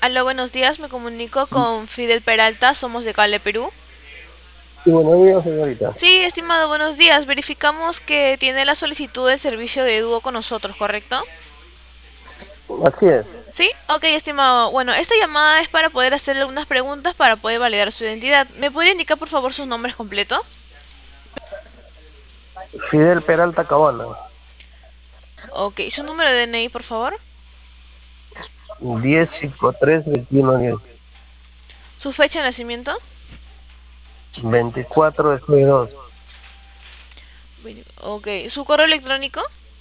Aló, buenos días, me comunico con Fidel Peralta, somos de Cable Perú. Sí, buenos días, señorita. Sí, estimado, buenos días. Verificamos que tiene la solicitud del servicio de dúo con nosotros, ¿correcto? Así es. Sí, ok, estimado. Bueno, esta llamada es para poder hacerle algunas preguntas para poder validar su identidad. ¿Me podría indicar, por favor, sus nombres completos? Fidel Peralta Cabana, Ok, su número de DNI, por favor. 1053-2110, Su fecha de nacimiento. 24 de junio 2. Ok, su correo electrónico.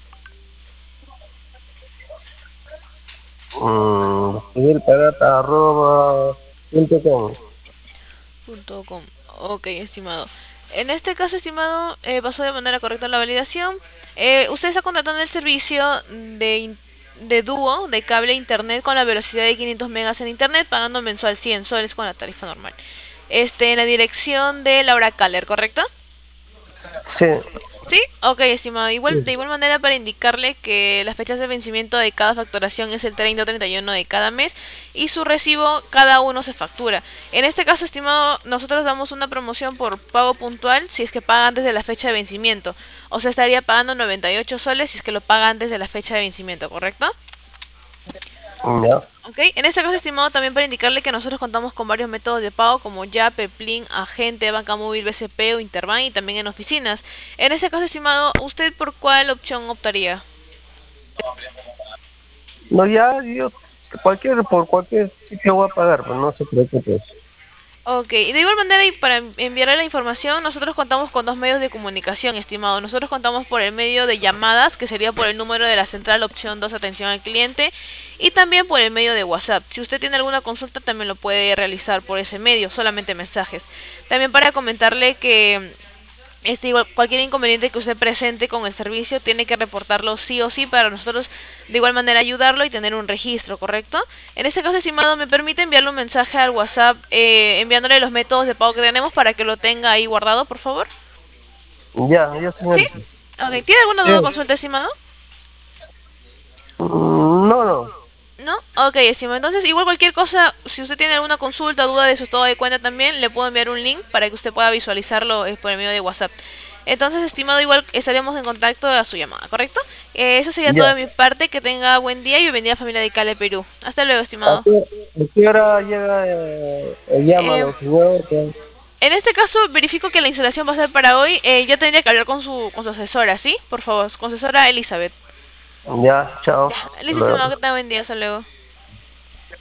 Fidel Peralta @.com. .com. Ok, estimado. En este caso, estimado, pasó de manera correcta la validación. Usted está contratando el servicio de dúo de cable internet con la velocidad de 500 megas en internet, pagando mensual 100 soles con la tarifa normal. En la dirección de Laura Caller, ¿correcto? Sí, Sí, ok, estimado. De sí. igual manera, para indicarle que las fechas de vencimiento de cada facturación es el 30 o 31 de cada mes y su recibo cada uno se factura. En este caso, estimado, nosotros damos una promoción por pago puntual si es que paga antes de la fecha de vencimiento. O sea, estaría pagando 98 soles si es que lo paga antes de la fecha de vencimiento, ¿correcto? Ya. Ok, en este caso, estimado, también para indicarle que nosotros contamos con varios métodos de pago como Yape, Plin, Agente, Banca Móvil, BCP o Interbank y también en oficinas. En este caso, estimado, ¿usted por cuál opción optaría? No, ya, yo, por cualquier sitio voy a pagar, pero no se preocupe. Ok, de igual manera y para enviarle la información, nosotros contamos con dos medios de comunicación, estimado. Nosotros contamos por el medio de llamadas, que sería por el número de la central opción 2 atención al cliente, y también por el medio de WhatsApp. Si usted tiene alguna consulta, también lo puede realizar por ese medio, solamente mensajes. También para comentarle que igual, cualquier inconveniente que usted presente con el servicio tiene que reportarlo sí o sí para nosotros de igual manera ayudarlo y tener un registro, ¿correcto? En este caso, estimado, ¿me permite enviarle un mensaje al WhatsApp enviándole los métodos de pago que tenemos para que lo tenga ahí guardado, por favor? Ya, ya, ¿Sí? señorita. Ok, ¿tiene alguna duda o Sí. consulta, estimado? No, no. ¿No? Ok, estimado. Entonces, igual cualquier cosa, si usted tiene alguna consulta, duda de su estado de cuenta también, le puedo enviar un link para que usted pueda visualizarlo por el medio de WhatsApp. Entonces, estimado, igual estaremos en contacto a su llamada, ¿correcto? Eso sería todo Ya. de mi parte. Que tenga buen día y bienvenida familia de Cale Perú. Hasta luego, estimado. ¿A qué hora llega el Eh, llámalo, señor? en este caso, verifico que la instalación va a ser para hoy. Ya tendría que hablar con su asesora, ¿sí? Por favor, con su asesora Elizabeth. Ya, chao. Ya, Hasta listo, estimado, luego. que tenga buen día. Hasta luego.